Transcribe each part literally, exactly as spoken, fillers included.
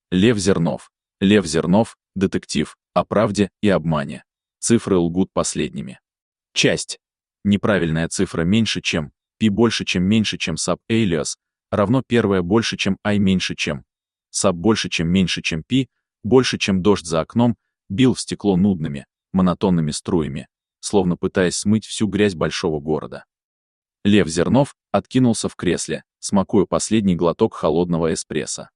Лев Зернов. Лев Зернов, детектив, о правде и обмане. Цифры лгут последними. Часть. Неправильная цифра меньше, чем π больше, чем меньше, чем sub alias, равно первое больше, чем i меньше, чем sub больше, чем меньше, чем π, больше, чем дождь за окном, бил в стекло нудными, монотонными струями, словно пытаясь смыть всю грязь большого города. Лев Зернов откинулся в кресле, смакуя последний глоток холодного эспрессо.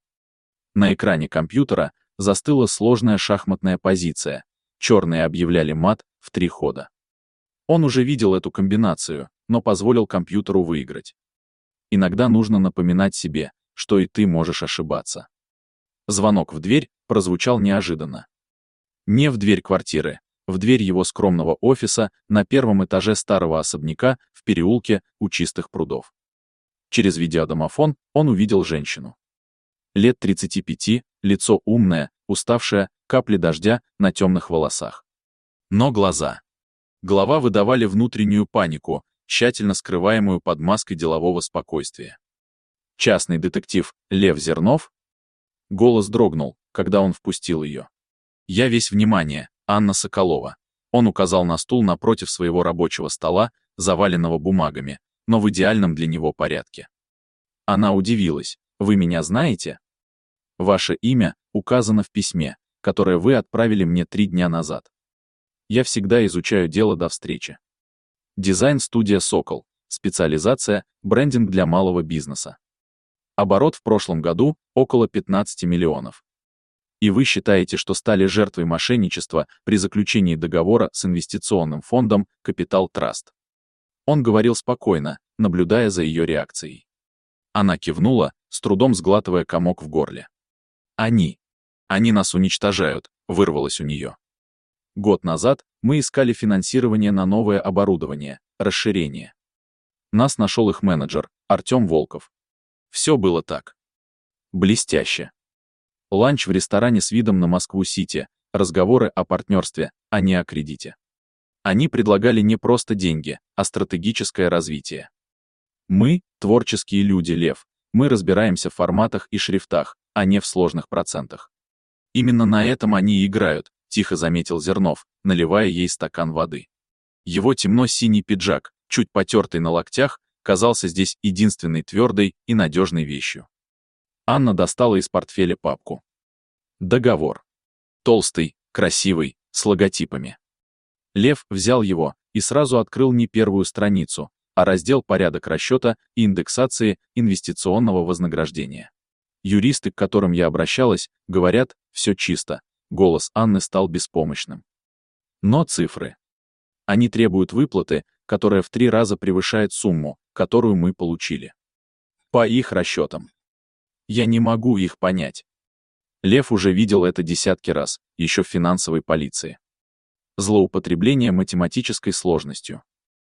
На экране компьютера застыла сложная шахматная позиция. Черные объявляли мат в три хода. Он уже видел эту комбинацию, но позволил компьютеру выиграть. Иногда нужно напоминать себе, что и ты можешь ошибаться. Звонок в дверь прозвучал неожиданно. Не в дверь квартиры, в дверь его скромного офиса на первом этаже старого особняка в переулке у Чистых прудов. Через видеодомофон он увидел женщину. Лет тридцати пяти, лицо умное, уставшее, капли дождя на темных волосах. Но глаза. Глава выдавали внутреннюю панику, тщательно скрываемую под маской делового спокойствия. Частный детектив Лев Зернов? Голос дрогнул, когда он впустил ее. «Я весь внимание, Анна Соколова». Он указал на стул напротив своего рабочего стола, заваленного бумагами, но в идеальном для него порядке. Она удивилась. «Вы меня знаете? Ваше имя указано в письме, которое вы отправили мне три дня назад. Я всегда изучаю дело до встречи. Дизайн-студия «Сокол», специализация, брендинг для малого бизнеса. Оборот в прошлом году около пятнадцати миллионов. И вы считаете, что стали жертвой мошенничества при заключении договора с инвестиционным фондом «Капитал Траст». Он говорил спокойно, наблюдая за ее реакцией. Она кивнула, с трудом сглатывая комок в горле. «Они. Они нас уничтожают», — вырвалось у нее. Год назад мы искали финансирование на новое оборудование, расширение. Нас нашел их менеджер, Артем Волков. Все было так. Блестяще. Ланч в ресторане с видом на Москву-Сити, разговоры о партнерстве, а не о кредите. Они предлагали не просто деньги, а стратегическое развитие. Мы — творческие люди, Лев, мы разбираемся в форматах и шрифтах, а не в сложных процентах. Именно на этом они и играют, тихо заметил Зернов, наливая ей стакан воды. Его темно-синий пиджак, чуть потертый на локтях, казался здесь единственной твердой и надежной вещью. Анна достала из портфеля папку. Договор. Толстый, красивый, с логотипами. Лев взял его и сразу открыл не первую страницу, а раздел «Порядок расчета и индексации инвестиционного вознаграждения». Юристы, к которым я обращалась, говорят, все чисто. Голос Анны стал беспомощным. Но цифры. Они требуют выплаты, которая в три раза превышает сумму, которую мы получили. По их расчетам. Я не могу их понять. Лев уже видел это десятки раз, еще в финансовой полиции. Злоупотребление математической сложностью.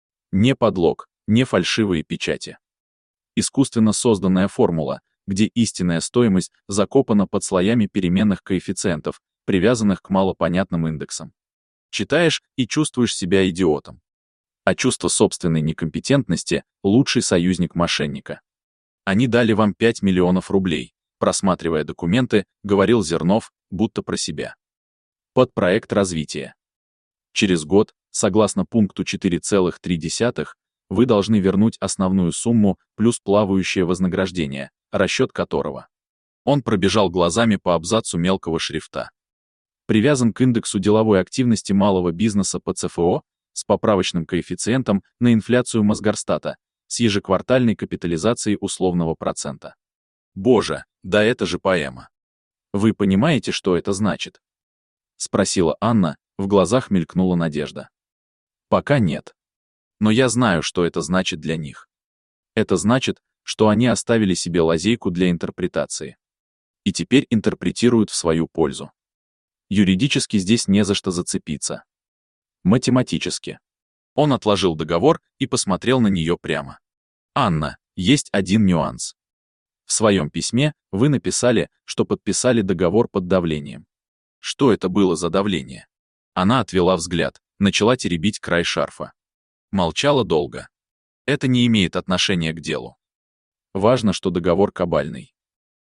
Не подлог, не фальшивые печати. Искусственно созданная формула, где истинная стоимость закопана под слоями переменных коэффициентов, привязанных к малопонятным индексам. Читаешь и чувствуешь себя идиотом. А чувство собственной некомпетентности — лучший союзник мошенника. Они дали вам пять миллионов рублей, просматривая документы, говорил Зернов, будто про себя. Под проект развития. Через год, согласно пункту четыре целых три десятых, вы должны вернуть основную сумму плюс плавающее вознаграждение, расчет которого. Он пробежал глазами по абзацу мелкого шрифта. Привязан к индексу деловой активности малого бизнеса по цэ эф о с поправочным коэффициентом на инфляцию Мосгорстата, с ежеквартальной капитализацией условного процента. Боже, да это же поэма. Вы понимаете, что это значит? Спросила Анна, в глазах мелькнула надежда. Пока нет. Но я знаю, что это значит для них. Это значит, что они оставили себе лазейку для интерпретации. И теперь интерпретируют в свою пользу. Юридически здесь не за что зацепиться. Математически. Он отложил договор и посмотрел на нее прямо. «Анна, есть один нюанс. В своем письме вы написали, что подписали договор под давлением. Что это было за давление?» Она отвела взгляд, начала теребить край шарфа. Молчала долго. «Это не имеет отношения к делу. Важно, что договор кабальный.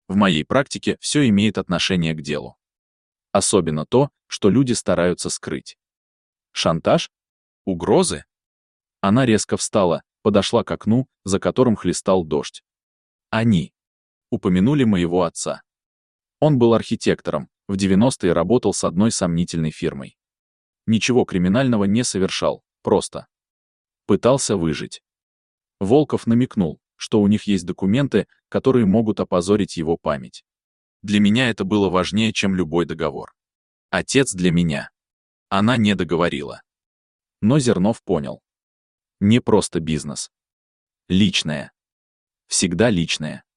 В моей практике все имеет отношение к делу. Особенно то, что люди стараются скрыть. Шантаж? Угрозы? Она резко встала, подошла к окну, за которым хлестал дождь. Они упомянули моего отца. Он был архитектором, в девяностые работал с одной сомнительной фирмой. Ничего криминального не совершал, просто пытался выжить. Волков намекнул, что у них есть документы, которые могут опозорить его память. Для меня это было важнее, чем любой договор. Отец для меня. Она не договорила. Но Зернов понял. Не просто бизнес. Личное. Всегда личное.